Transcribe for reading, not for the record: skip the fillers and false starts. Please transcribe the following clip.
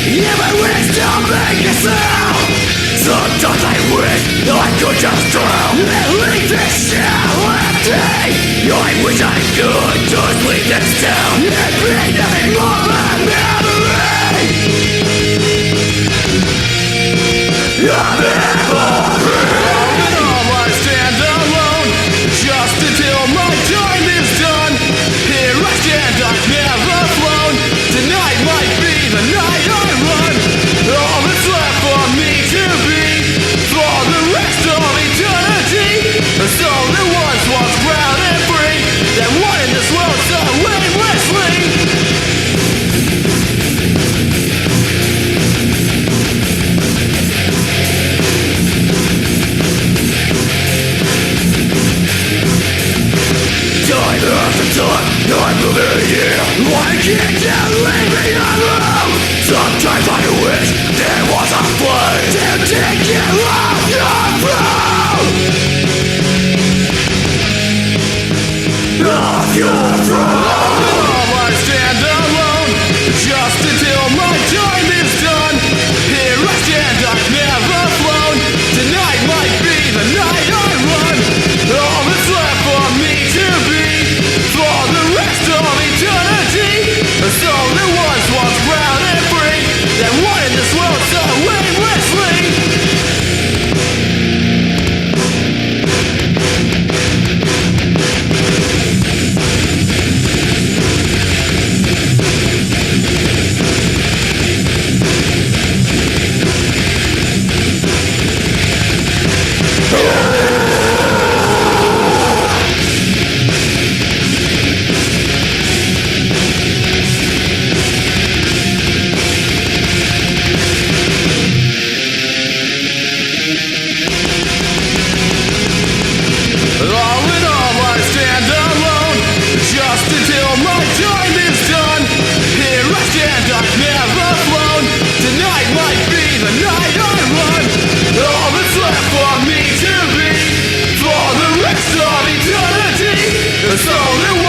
even when it still make a sound. Sometimes I wish I could just drown and leave this shell empty. I wish I could just leave this town and be nothing more but memory. A memory. All I stand alone, just until my time is done. Here I stand, I've never flown. Tonight might be the night I run. All that's left for me to be, for the rest of eternity. A soul that once walks proud and free, that wanted this world so aimlessly. Time after time, I'm moving here. Why can't you leave me alone? Sometimes I wish there was a flame to take you off your throne. Off your throne. All I stand alone, just until my time is done. Here I stand, I've never flown. Tonight might be the night I run. All that's left for me to be, for the rest of eternity. A soul that once walks proud and free, that wanted this world so aimlessly. All in all, I stand alone, just until my time is done. Here I stand, I've never flown. Tonight might be the night I run. All that's left for me to be, for the rest of eternity. A soul that